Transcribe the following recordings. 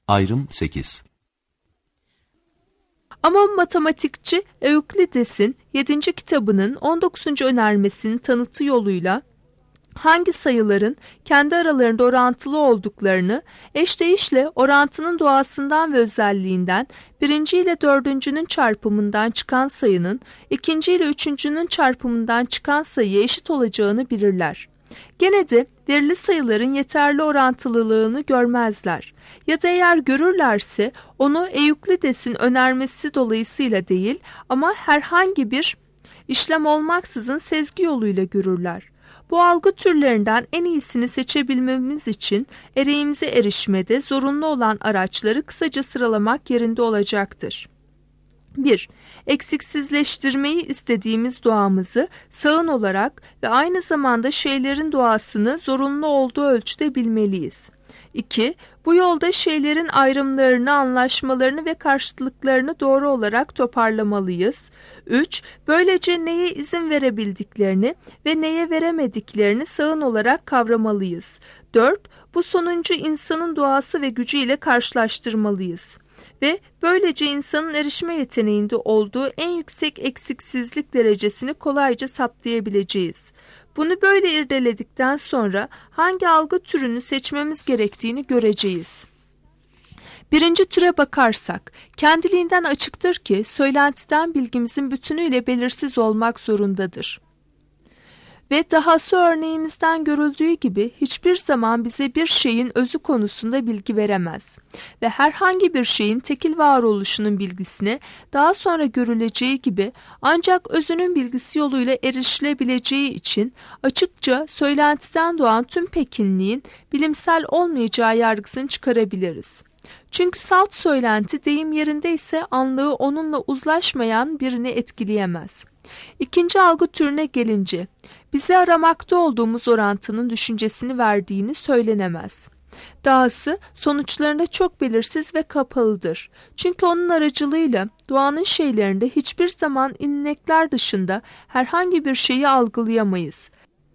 Ayrım 8. Ama matematikçi Euklides'in 7. kitabının 19. önermesinin tanıtı yoluyla hangi sayıların kendi aralarında orantılı olduklarını, eşdeğişle orantının doğasından ve özelliğinden 1. ile 4.'nün çarpımından çıkan sayının 2. ile 3.'nün çarpımından çıkan sayıya eşit olacağını bilirler. Gene de verili sayıların yeterli orantılılığını görmezler. Ya da eğer görürlerse onu Euklides'in önermesi dolayısıyla değil ama herhangi bir işlem olmaksızın sezgi yoluyla görürler. Bu algı türlerinden en iyisini seçebilmemiz için ereğimize erişmede zorunlu olan araçları kısaca sıralamak yerinde olacaktır. 1. Eksiksizleştirmeyi istediğimiz doğamızı sağın olarak ve aynı zamanda şeylerin doğasını zorunlu olduğu ölçüde bilmeliyiz. 2. Bu yolda şeylerin ayrımlarını, anlaşmalarını ve karşıtlıklarını doğru olarak toparlamalıyız. 3. Böylece neye izin verebildiklerini ve neye veremediklerini sağın olarak kavramalıyız. 4. Bu sonuncu insanın doğası ve gücüyle karşılaştırmalıyız. Ve böylece insanın erişme yeteneğinde olduğu en yüksek eksiksizlik derecesini kolayca saptayabileceğiz. Bunu böyle irdeledikten sonra hangi algı türünü seçmemiz gerektiğini göreceğiz. Birinci türe bakarsak, kendiliğinden açıktır ki söylentiden bilgimizin bütünüyle belirsiz olmak zorundadır. Ve dahası örneğimizden görüldüğü gibi hiçbir zaman bize bir şeyin özü konusunda bilgi veremez. Ve herhangi bir şeyin tekil varoluşunun bilgisine daha sonra görüleceği gibi ancak özünün bilgisi yoluyla erişilebileceği için açıkça söylentiden doğan tüm pekinliğin bilimsel olmayacağı yargısını çıkarabiliriz. Çünkü salt söylenti deyim yerindeyse anlığı onunla uzlaşmayan birini etkileyemez. İkinci algı türüne gelince, bize aramakta olduğumuz orantının düşüncesini verdiğini söylenemez. Dahası sonuçlarında çok belirsiz ve kapalıdır. Çünkü onun aracılığıyla doğanın şeylerinde hiçbir zaman ilnekler dışında herhangi bir şeyi algılayamayız.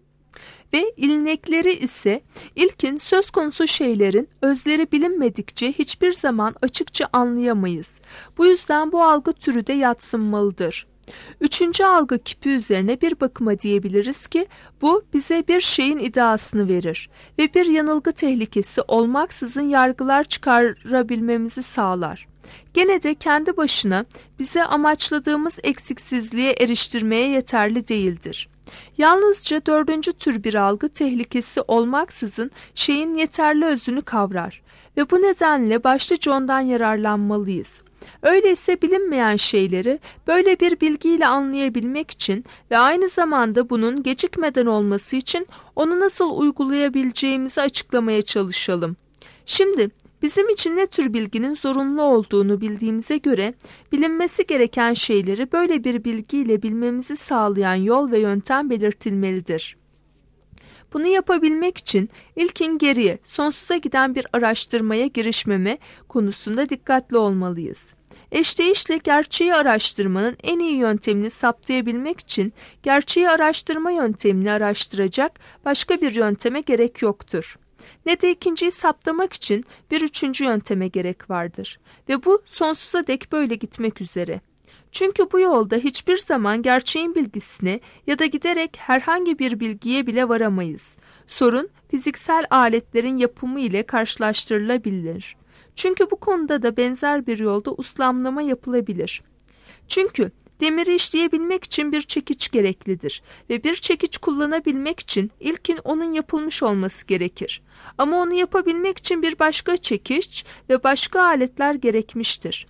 Ve ilnekleri ise ilkin söz konusu şeylerin özleri bilinmedikçe hiçbir zaman açıkça anlayamayız. Bu yüzden bu algı türü de yadsınmalıdır. Üçüncü algı kipi üzerine bir bakıma diyebiliriz ki bu bize bir şeyin iddiasını verir ve bir yanılgı tehlikesi olmaksızın yargılar çıkarabilmemizi sağlar. Gene de kendi başına bize amaçladığımız eksiksizliğe eriştirmeye yeterli değildir. Yalnızca dördüncü tür bir algı tehlikesi olmaksızın şeyin yeterli özünü kavrar ve bu nedenle başlıca ondan yararlanmalıyız. Öyleyse bilinmeyen şeyleri böyle bir bilgiyle anlayabilmek için ve aynı zamanda bunun gecikmeden olması için onu nasıl uygulayabileceğimizi açıklamaya çalışalım. Şimdi bizim için ne tür bilginin zorunlu olduğunu bildiğimize göre bilinmesi gereken şeyleri böyle bir bilgiyle bilmemizi sağlayan yol ve yöntem belirtilmelidir. Bunu yapabilmek için ilkin geriye, sonsuza giden bir araştırmaya girişmeme konusunda dikkatli olmalıyız. Eşdeğişle gerçeği araştırmanın en iyi yöntemini saptayabilmek için gerçeği araştırma yöntemini araştıracak başka bir yönteme gerek yoktur. Ne de ikinciyi saptamak için bir üçüncü yönteme gerek vardır. Ve bu sonsuza dek böyle gitmek üzere. Çünkü bu yolda hiçbir zaman gerçeğin bilgisine ya da giderek herhangi bir bilgiye bile varamayız. Sorun fiziksel aletlerin yapımı ile karşılaştırılabilir. Çünkü bu konuda da benzer bir yolda uslamlama yapılabilir. Çünkü demiri işleyebilmek için bir çekiç gereklidir ve bir çekiç kullanabilmek için ilkin onun yapılmış olması gerekir. Ama onu yapabilmek için bir başka çekiç ve başka aletler gerekmiştir.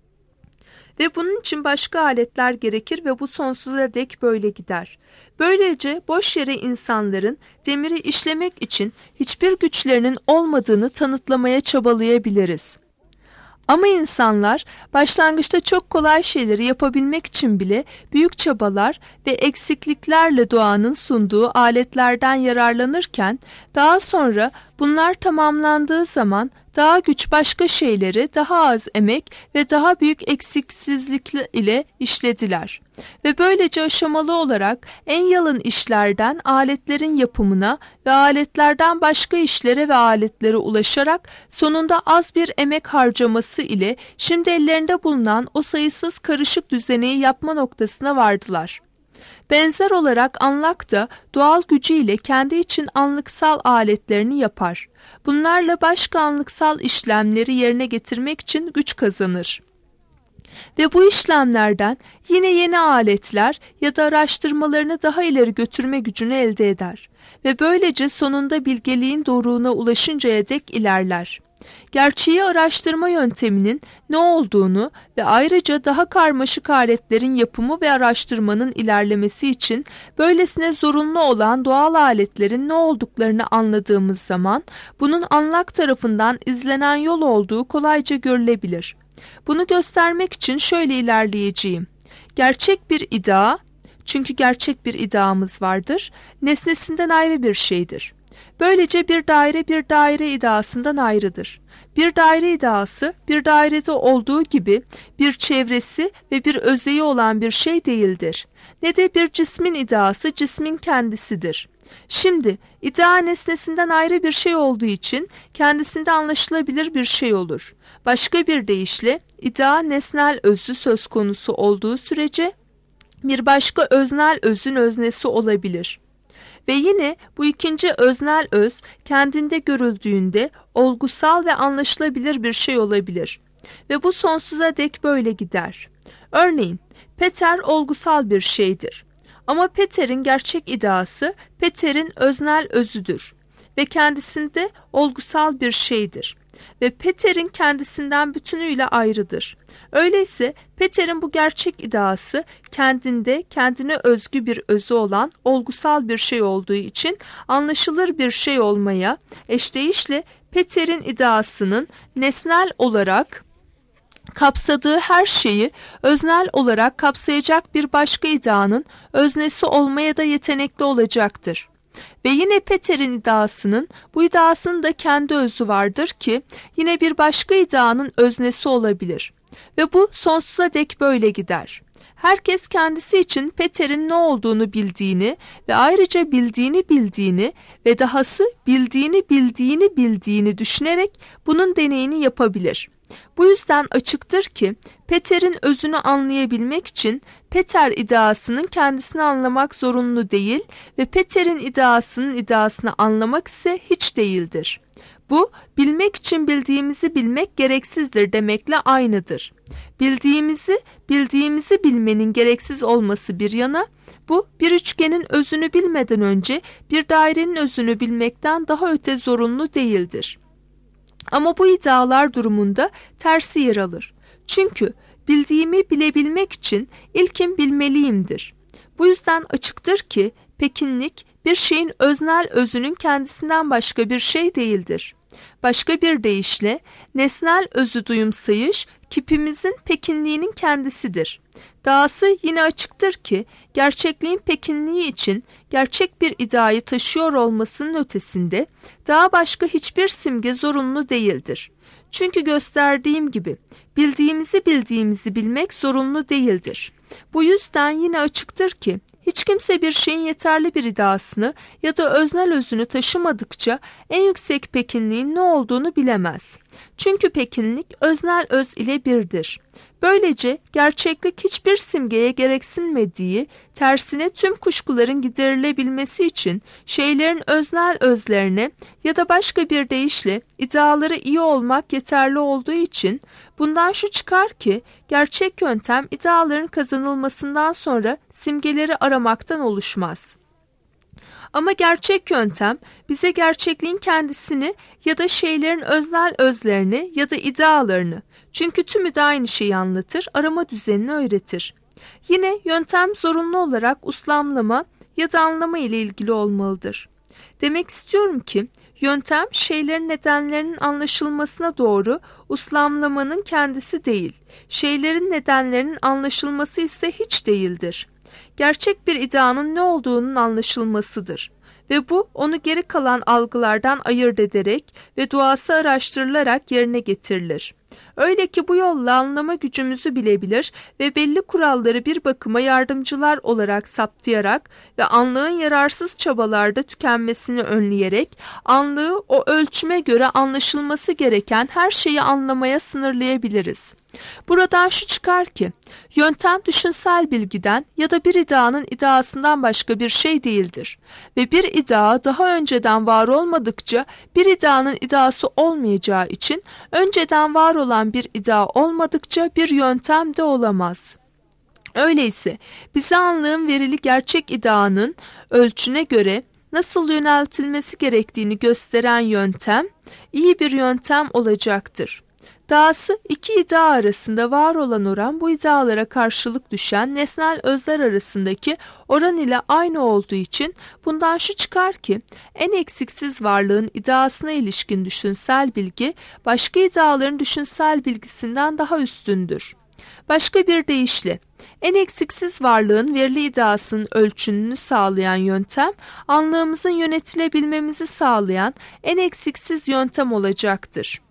Ve bunun için başka aletler gerekir ve bu sonsuza dek böyle gider. Böylece boş yere insanların demiri işlemek için hiçbir güçlerinin olmadığını tanıtlamaya çabalayabiliriz. Ama insanlar başlangıçta çok kolay şeyleri yapabilmek için bile büyük çabalar ve eksikliklerle doğanın sunduğu aletlerden yararlanırken daha sonra bunlar tamamlandığı zaman daha güç başka şeyleri daha az emek ve daha büyük eksiksizlik ile işlediler. Ve böylece aşamalı olarak en yalın işlerden aletlerin yapımına ve aletlerden başka işlere ve aletlere ulaşarak sonunda az bir emek harcaması ile şimdi ellerinde bulunan o sayısız karışık düzeneyi yapma noktasına vardılar. Benzer olarak anlak da doğal gücüyle kendi için anlıksal aletlerini yapar. Bunlarla başka anlıksal işlemleri yerine getirmek için güç kazanır. Ve bu işlemlerden yine yeni aletler ya da araştırmalarını daha ileri götürme gücünü elde eder. Ve böylece sonunda bilgeliğin doruğuna ulaşıncaya dek ilerler. Gerçeği araştırma yönteminin ne olduğunu ve ayrıca daha karmaşık aletlerin yapımı ve araştırmanın ilerlemesi için böylesine zorunlu olan doğal aletlerin ne olduklarını anladığımız zaman bunun anlak tarafından izlenen yol olduğu kolayca görülebilir. Bunu göstermek için şöyle ilerleyeceğim. Gerçek bir iddia, çünkü gerçek bir iddiamız vardır, nesnesinden ayrı bir şeydir. Böylece bir daire iddiasından ayrıdır. Bir daire iddiası bir dairede olduğu gibi bir çevresi ve bir özeyi olan bir şey değildir. Ne de bir cismin iddiası cismin kendisidir. Şimdi iddia nesnesinden ayrı bir şey olduğu için kendisinde anlaşılabilir bir şey olur. Başka bir deyişle iddia nesnel özü söz konusu olduğu sürece bir başka öznel özün öznesi olabilir. Ve yine bu ikinci öznel öz kendinde görüldüğünde olgusal ve anlaşılabilir bir şey olabilir. Ve bu sonsuza dek böyle gider. Örneğin Peter olgusal bir şeydir. Ama Peter'in gerçek iddiası Peter'in öznel özüdür ve kendisinde olgusal bir şeydir. Ve Peter'in kendisinden bütünüyle ayrıdır. Öyleyse Peter'in bu gerçek iddiası kendinde kendine özgü bir özü olan olgusal bir şey olduğu için anlaşılır bir şey olmaya, eşdeğişle Peter'in iddiasının nesnel olarak kapsadığı her şeyi öznel olarak kapsayacak bir başka iddianın öznesi olmaya da yetenekli olacaktır. Ve yine Peter'in iddiasının bu iddiasının da kendi özü vardır ki yine bir başka iddianın öznesi olabilir. Ve bu sonsuza dek böyle gider. Herkes kendisi için Peter'in ne olduğunu bildiğini ve ayrıca bildiğini ve dahası bildiğini düşünerek bunun deneyini yapabilir. Bu yüzden açıktır ki Peter'in özünü anlayabilmek için Peter iddiasının kendisini anlamak zorunlu değil ve Peter'in iddiasının iddiasını anlamak ise hiç değildir. Bu, bilmek için bildiğimizi bilmek gereksizdir demekle aynıdır. Bildiğimizi bilmenin gereksiz olması bir yana, bu bir üçgenin özünü bilmeden önce bir dairenin özünü bilmekten daha öte zorunlu değildir. Ama bu iddialar durumunda tersi yer alır. Çünkü bildiğimi bilebilmek için ilkin bilmeliyimdir. Bu yüzden açıktır ki pekinlik bir şeyin öznel özünün kendisinden başka bir şey değildir. Başka bir deyişle nesnel özü duyumsayış kipimizin pekinliğinin kendisidir. Dahası yine açıktır ki gerçekliğin pekinliği için gerçek bir iddiayı taşıyor olmasının ötesinde daha başka hiçbir simge zorunlu değildir. Çünkü gösterdiğim gibi bildiğimizi bilmek zorunlu değildir. Bu yüzden yine açıktır ki hiç kimse bir şeyin yeterli bir iddiasını ya da öznel özünü taşımadıkça en yüksek pekinliğin ne olduğunu bilemez. Çünkü pekinlik öznel öz ile birdir. Böylece gerçeklik hiçbir simgeye gereksinmediği, tersine tüm kuşkuların giderilebilmesi için şeylerin öznel özlerine ya da başka bir deyişle iddiaları iyi olmak yeterli olduğu için bundan şu çıkar ki gerçek yöntem iddiaların kazanılmasından sonra simgeleri aramaktan oluşmaz. Ama gerçek yöntem bize gerçekliğin kendisini ya da şeylerin öznel özlerini ya da iddialarını, çünkü tümü de aynı şeyi anlatır, arama düzenini öğretir. Yine yöntem zorunlu olarak uslamlama ya da anlama ile ilgili olmalıdır. Demek istiyorum ki yöntem şeylerin nedenlerinin anlaşılmasına doğru uslamlamanın kendisi değil, şeylerin nedenlerinin anlaşılması ise hiç değildir. Gerçek bir iddianın ne olduğunun anlaşılmasıdır. ve bu onu geri kalan algılardan ayırt ederek ve duası araştırılarak yerine getirilir. Öyle ki bu yolla anlama gücümüzü bilebilir ve belli kuralları bir bakıma yardımcılar olarak saptayarak ve anlığın yararsız çabalarda tükenmesini önleyerek anlığı o ölçüme göre anlaşılması gereken her şeyi anlamaya sınırlayabiliriz. Buradan şu çıkar ki, yöntem düşünsel bilgiden ya da bir iddianın iddiasından başka bir şey değildir. Ve bir iddia daha önceden var olmadıkça bir iddianın iddiası olmayacağı için önceden var olan bir iddia olmadıkça bir yöntem de olamaz. Öyleyse bize anlığın verili gerçek iddianın ölçüne göre nasıl yöneltilmesi gerektiğini gösteren yöntem iyi bir yöntem olacaktır. Dahası iki iddia arasında var olan oran bu iddialara karşılık düşen nesnel özler arasındaki oran ile aynı olduğu için bundan şu çıkar ki en eksiksiz varlığın iddiasına ilişkin düşünsel bilgi başka iddiaların düşünsel bilgisinden daha üstündür. Başka bir deyişle en eksiksiz varlığın verili iddiasının ölçününü sağlayan yöntem anlığımızın yönetilebilmemizi sağlayan en eksiksiz yöntem olacaktır.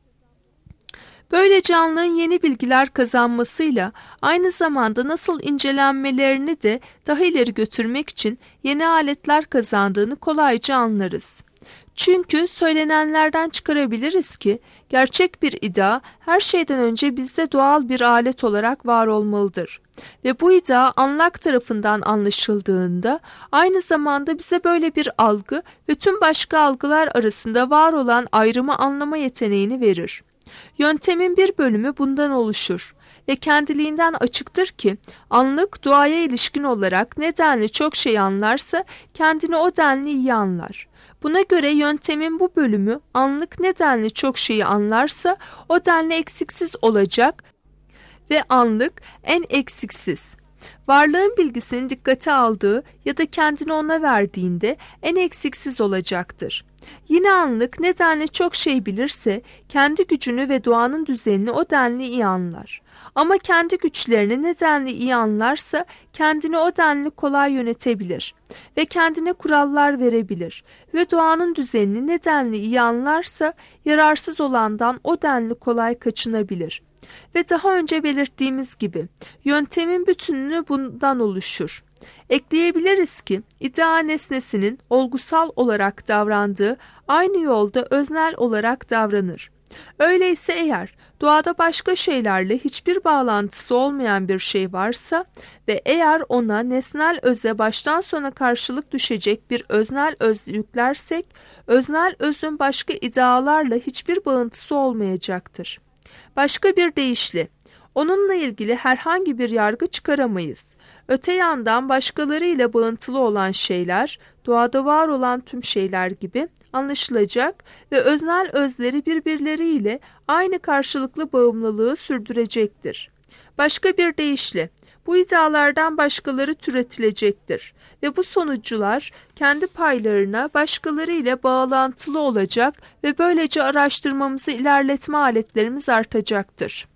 Böyle canlının yeni bilgiler kazanmasıyla aynı zamanda nasıl incelenmelerini de daha ileri götürmek için yeni aletler kazandığını kolayca anlarız. Çünkü söylenenlerden çıkarabiliriz ki gerçek bir iddia her şeyden önce bizde doğal bir alet olarak var olmalıdır. Ve bu iddia anlak tarafından anlaşıldığında aynı zamanda bize böyle bir algı ve tüm başka algılar arasında var olan ayrımı anlama yeteneğini verir. Yöntemin bir bölümü bundan oluşur ve kendiliğinden açıktır ki anlık duaya ilişkin olarak ne denli çok şey anlarsa kendini o denli iyi anlar. Buna göre yöntemin bu bölümü anlık ne denli çok şeyi anlarsa o denli eksiksiz olacak ve anlık en eksiksiz. Varlığın bilgisini dikkate aldığı ya da kendini ona verdiğinde en eksiksiz olacaktır. Yine anlık ne denli çok şey bilirse kendi gücünü ve doğanın düzenini o denli iyi anlar. Ama kendi güçlerini ne denli iyi anlarsa kendini o denli kolay yönetebilir ve kendine kurallar verebilir ve doğanın düzenini ne denli iyi anlarsa yararsız olandan o denli kolay kaçınabilir. Ve daha önce belirttiğimiz gibi yöntemin bütününü bundan oluşur. Ekleyebiliriz ki iddia nesnesinin olgusal olarak davrandığı aynı yolda öznel olarak davranır. Öyleyse eğer doğada başka şeylerle hiçbir bağlantısı olmayan bir şey varsa ve eğer ona nesnel öze baştan sona karşılık düşecek bir öznel öz yüklersek, öznel özün başka iddialarla hiçbir bağıntısı olmayacaktır. Başka bir deyişle, onunla ilgili herhangi bir yargı çıkaramayız. Öte yandan başkalarıyla bağıntılı olan şeyler, doğada var olan tüm şeyler gibi anlaşılacak ve öznel özleri birbirleriyle aynı karşılıklı bağımlılığı sürdürecektir. Başka bir deyişle, bu iddialardan başkaları türetilecektir ve bu sonuçlar kendi paylarına başkalarıyla bağlantılı olacak ve böylece araştırmamızı ilerletme aletlerimiz artacaktır.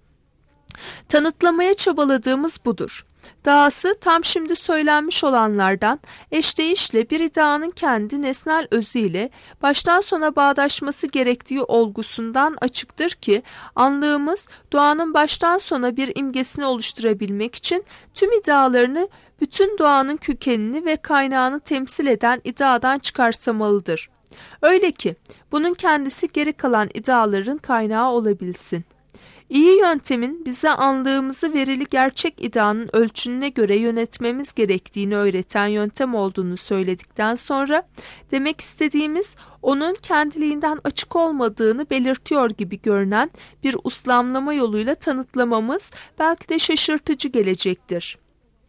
Tanıtlamaya çabaladığımız budur. Dahası tam şimdi söylenmiş olanlardan eşdeğişle bir iddianın kendi nesnel özüyle baştan sona bağdaşması gerektiği olgusundan açıktır ki anlığımız doğanın baştan sona bir imgesini oluşturabilmek için tüm iddialarını bütün doğanın kökenini ve kaynağını temsil eden iddiadan çıkarsamalıdır. Öyle ki bunun kendisi geri kalan iddiaların kaynağı olabilsin. İyi yöntemin bize anlığımızı verili gerçek iddianın ölçününe göre yönetmemiz gerektiğini öğreten yöntem olduğunu söyledikten sonra demek istediğimiz onun kendiliğinden açık olmadığını belirtiyor gibi görünen bir uslamlama yoluyla tanıtlamamız belki de şaşırtıcı gelecektir.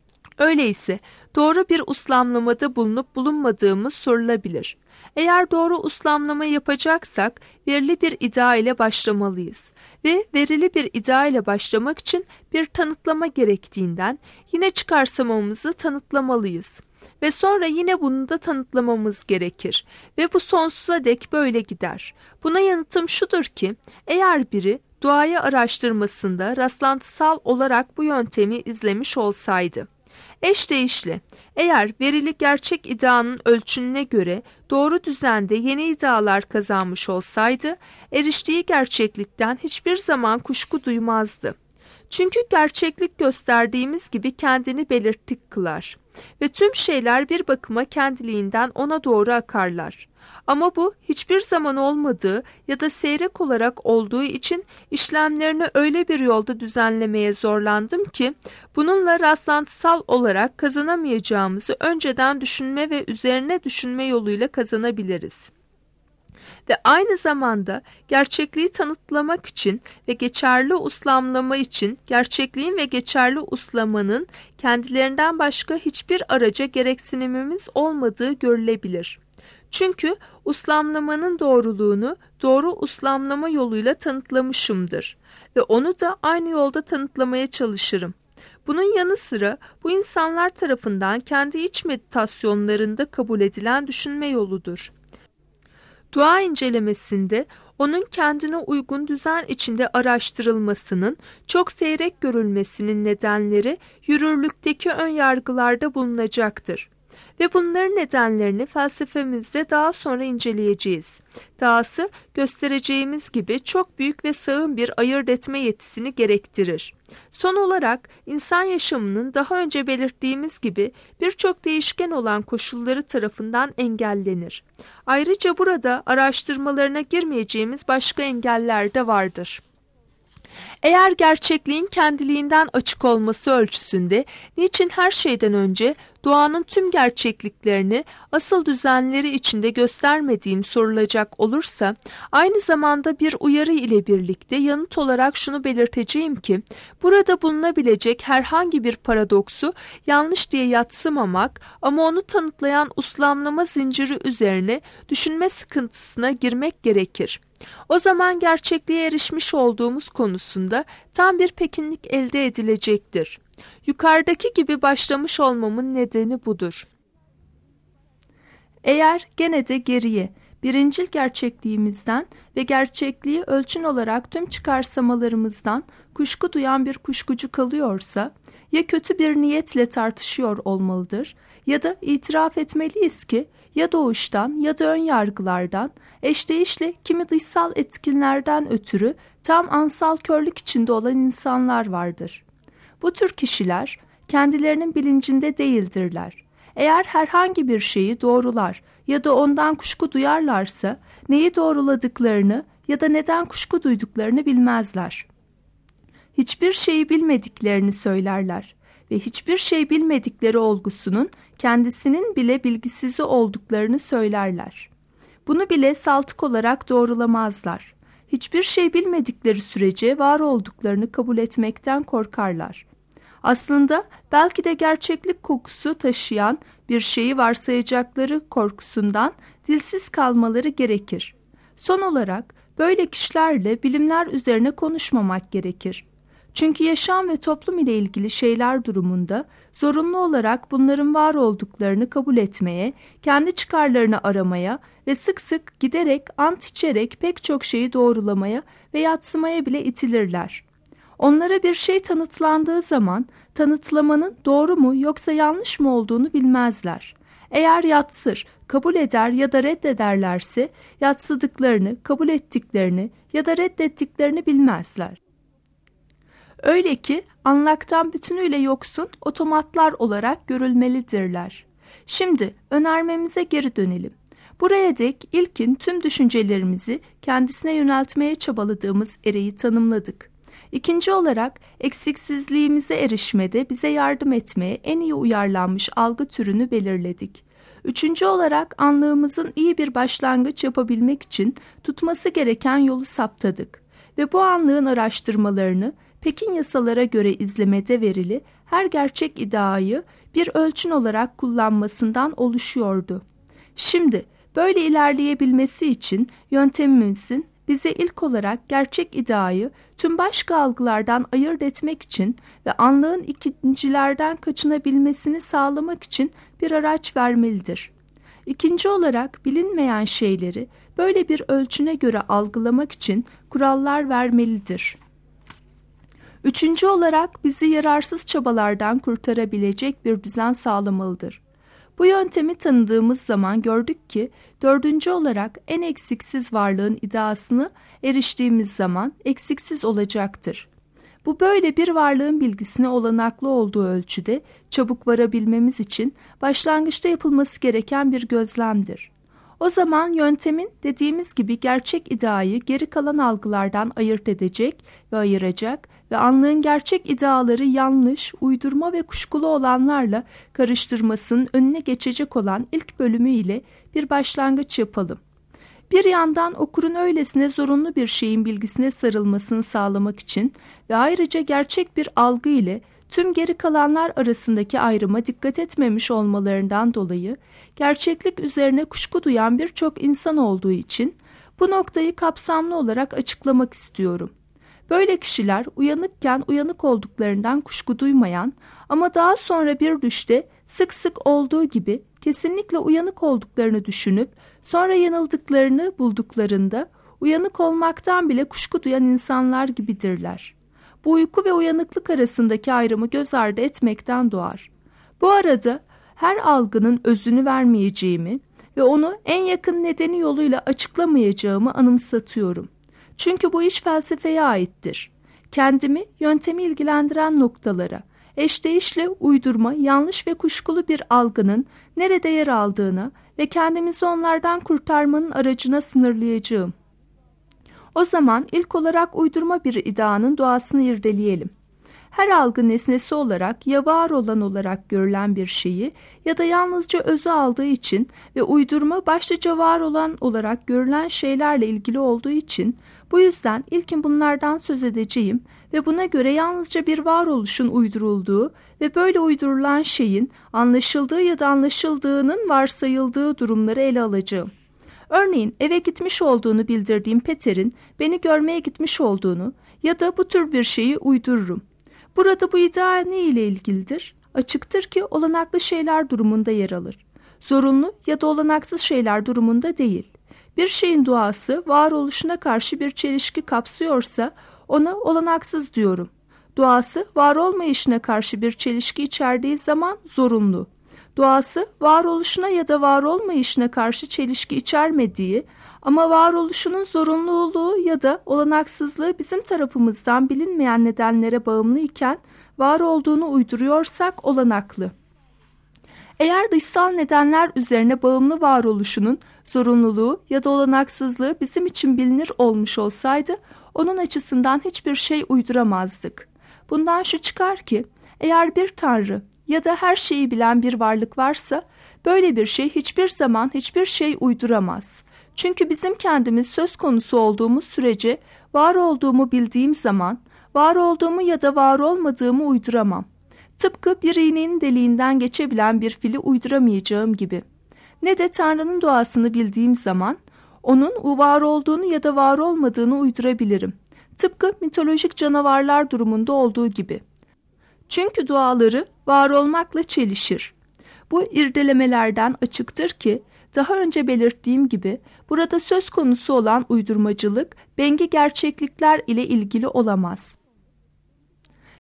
Öyleyse doğru bir uslamlamada bulunup bulunmadığımız sorulabilir. Eğer doğru uslamlama yapacaksak verili bir iddia ile başlamalıyız ve verili bir iddia ile başlamak için bir tanıtlama gerektiğinden yine çıkarsamamızı tanıtlamalıyız ve sonra yine bunu da tanıtlamamız gerekir ve bu sonsuza dek böyle gider. Buna yanıtım şudur ki eğer biri doğayı araştırmasında rastlantısal olarak bu yöntemi izlemiş olsaydı Eşdeğişli, eğer verili gerçek iddianın ölçününe göre doğru düzende yeni iddialar kazanmış olsaydı, eriştiği gerçeklikten hiçbir zaman kuşku duymazdı. Çünkü gerçeklik gösterdiğimiz gibi kendini belirtik kılar ve tüm şeyler bir bakıma kendiliğinden ona doğru akarlar. Ama bu hiçbir zaman olmadığı ya da seyrek olarak olduğu için işlemlerini öyle bir yolda düzenlemeye zorlandım ki bununla rastlantısal olarak kazanamayacağımızı önceden düşünme ve üzerine düşünme yoluyla kazanabiliriz. Ve aynı zamanda gerçekliği tanıtlamak için ve geçerli uslamlama için gerçekliğin ve geçerli uslamanın kendilerinden başka hiçbir araca gereksinimimiz olmadığı görülebilir. Çünkü uslamlamanın doğruluğunu doğru uslamlama yoluyla tanıtlamışımdır ve onu da aynı yolda tanıtlamaya çalışırım. Bunun yanı sıra bu insanlar tarafından kendi iç meditasyonlarında kabul edilen düşünme yoludur. Dua incelemesinde onun kendine uygun düzen içinde araştırılmasının çok seyrek görülmesinin nedenleri yürürlükteki önyargılarda bulunacaktır. Ve bunların nedenlerini felsefemizde daha sonra inceleyeceğiz. Dahası göstereceğimiz gibi çok büyük ve sağım bir ayırt etme yetisini gerektirir. Son olarak insan yaşamının daha önce belirttiğimiz gibi birçok değişken olan koşulları tarafından engellenir. Ayrıca burada araştırmalarına girmeyeceğimiz başka engeller de vardır. Eğer gerçekliğin kendiliğinden açık olması ölçüsünde niçin her şeyden önce doğanın tüm gerçekliklerini asıl düzenleri içinde göstermediğim sorulacak olursa, aynı zamanda bir uyarı ile birlikte yanıt olarak şunu belirteceğim ki, burada bulunabilecek herhangi bir paradoksu yanlış diye yadsımamak ama onu tanıtlayan uslamlama zinciri üzerine düşünme sıkıntısına girmek gerekir. O zaman gerçekliğe erişmiş olduğumuz konusunda tam bir pekinlik elde edilecektir. Yukarıdaki gibi başlamış olmamın nedeni budur. Eğer gene de geriye, birincil gerçekliğimizden ve gerçekliği ölçün olarak tüm çıkarsamalarımızdan kuşku duyan bir kuşkucu kalıyorsa, ya kötü bir niyetle tartışıyor olmalıdır ya da itiraf etmeliyiz ki, ya doğuştan ya da ön yargılardan, eşdeğişle kimi dışsal etkinlerden ötürü tam ansal körlük içinde olan insanlar vardır. Bu tür kişiler kendilerinin bilincinde değildirler. Eğer herhangi bir şeyi doğrular ya da ondan kuşku duyarlarsa neyi doğruladıklarını ya da neden kuşku duyduklarını bilmezler. Hiçbir şeyi bilmediklerini söylerler ve hiçbir şey bilmedikleri olgusunun kendisinin bile bilgisizi olduklarını söylerler. Bunu bile saltık olarak doğrulamazlar. Hiçbir şey bilmedikleri sürece var olduklarını kabul etmekten korkarlar. Aslında belki de gerçeklik kokusu taşıyan bir şeyi varsayacakları korkusundan dilsiz kalmaları gerekir. Son olarak böyle kişilerle bilimler üzerine konuşmamak gerekir. Çünkü yaşam ve toplum ile ilgili şeyler durumunda zorunlu olarak bunların var olduklarını kabul etmeye, kendi çıkarlarını aramaya ve sık sık giderek ant içerek pek çok şeyi doğrulamaya ve yadsımaya bile itilirler. Onlara bir şey tanıtlandığı zaman tanıtlamanın doğru mu yoksa yanlış mı olduğunu bilmezler. Eğer yatsır, kabul eder ya da reddederlerse yatsıdıklarını, kabul ettiklerini ya da reddettiklerini bilmezler. Öyle ki anlaktan bütünüyle yoksun otomatlar olarak görülmelidirler. Şimdi önermemize geri dönelim. Buraya dek ilkin tüm düşüncelerimizi kendisine yöneltmeye çabaladığımız ereği tanımladık. İkinci olarak eksiksizliğimize erişmede bize yardım etmeye en iyi uyarlanmış algı türünü belirledik. Üçüncü olarak anlığımızın iyi bir başlangıç yapabilmek için tutması gereken yolu saptadık ve bu anlığın araştırmalarını Pekin yasalara göre izlemede verili her gerçek iddiayı bir ölçün olarak kullanmasından oluşuyordu. Şimdi böyle ilerleyebilmesi için yöntemimizin bize ilk olarak gerçek iddiayı tüm başka algılardan ayırt etmek için ve anlığın ikincilerden kaçınabilmesini sağlamak için bir araç vermelidir. İkinci olarak bilinmeyen şeyleri böyle bir ölçüne göre algılamak için kurallar vermelidir. Üçüncü olarak bizi yararsız çabalardan kurtarabilecek bir düzen sağlamalıdır. Bu yöntemi tanıdığımız zaman gördük ki, dördüncü olarak en eksiksiz varlığın iddiasını eriştiğimiz zaman eksiksiz olacaktır. Bu böyle bir varlığın bilgisine olanaklı olduğu ölçüde çabuk varabilmemiz için başlangıçta yapılması gereken bir gözlemdir. O zaman yöntemin dediğimiz gibi gerçek iddiayı geri kalan algılardan ayırt edecek ve ayıracak ve anlığın gerçek iddiaları yanlış, uydurma ve kuşkulu olanlarla karıştırmasının önüne geçecek olan ilk bölümü ile bir başlangıç yapalım. Bir yandan okurun öylesine zorunlu bir şeyin bilgisine sarılmasını sağlamak için ve ayrıca gerçek bir algı ile tüm geri kalanlar arasındaki ayrıma dikkat etmemiş olmalarından dolayı gerçeklik üzerine kuşku duyan birçok insan olduğu için bu noktayı kapsamlı olarak açıklamak istiyorum. Böyle kişiler uyanıkken uyanık olduklarından kuşku duymayan ama daha sonra bir düşte sık sık olduğu gibi kesinlikle uyanık olduklarını düşünüp sonra yanıldıklarını bulduklarında uyanık olmaktan bile kuşku duyan insanlar gibidirler. Bu uyku ve uyanıklık arasındaki ayrımı göz ardı etmekten doğar. Bu arada her algının özünü vermeyeceğimi ve onu en yakın nedeni yoluyla açıklamayacağımı anımsatıyorum. Çünkü bu iş felsefeye aittir. Kendimi yöntemi ilgilendiren noktalara, eşdeğişle uydurma, yanlış ve kuşkulu bir algının nerede yer aldığına ve kendimizi onlardan kurtarmanın aracına sınırlayacağım. O zaman ilk olarak uydurma bir iddianın doğasını irdeleyelim. Her algı nesnesi olarak ya var olan olarak görülen bir şeyi ya da yalnızca özü aldığı için ve uydurma başlıca var olan olarak görülen şeylerle ilgili olduğu için bu yüzden ilkin bunlardan söz edeceğim ve buna göre yalnızca bir varoluşun uydurulduğu ve böyle uydurulan şeyin anlaşıldığı ya da anlaşıldığının varsayıldığı durumları ele alacağım. Örneğin eve gitmiş olduğunu bildirdiğim Peter'in beni görmeye gitmiş olduğunu ya da bu tür bir şeyi uydururum. Burada bu iddia ne ile ilgilidir? Açıktır ki olanaklı şeyler durumunda yer alır. Zorunlu ya da olanaksız şeyler durumunda değil. Bir şeyin doğası varoluşuna karşı bir çelişki kapsıyorsa ona olanaksız diyorum. Doğası var olmayışına karşı bir çelişki içerdiği zaman zorunlu. Doğası varoluşuna ya da var olmayışına karşı çelişki içermediği ama varoluşunun zorunluluğu ya da olanaksızlığı bizim tarafımızdan bilinmeyen nedenlere bağımlı iken var olduğunu uyduruyorsak olanaklı. Eğer dışsal nedenler üzerine bağımlı varoluşunun zorunluluğu ya da olanaksızlığı bizim için bilinir olmuş olsaydı onun açısından hiçbir şey uyduramazdık. Bundan şu çıkar ki eğer bir tanrı ya da her şeyi bilen bir varlık varsa böyle bir şey hiçbir zaman hiçbir şey uyduramaz. Çünkü bizim kendimiz söz konusu olduğumuz sürece var olduğumu bildiğim zaman var olduğumu ya da var olmadığımı uyduramam. Tıpkı bir iğnenin deliğinden geçebilen bir fili uyduramayacağım gibi. Ne de Tanrı'nın doğasını bildiğim zaman onun var olduğunu ya da var olmadığını uydurabilirim. Tıpkı mitolojik canavarlar durumunda olduğu gibi. Çünkü duaları var olmakla çelişir. Bu irdelemelerden açıktır ki daha önce belirttiğim gibi burada söz konusu olan uydurmacılık bengi gerçeklikler ile ilgili olamaz.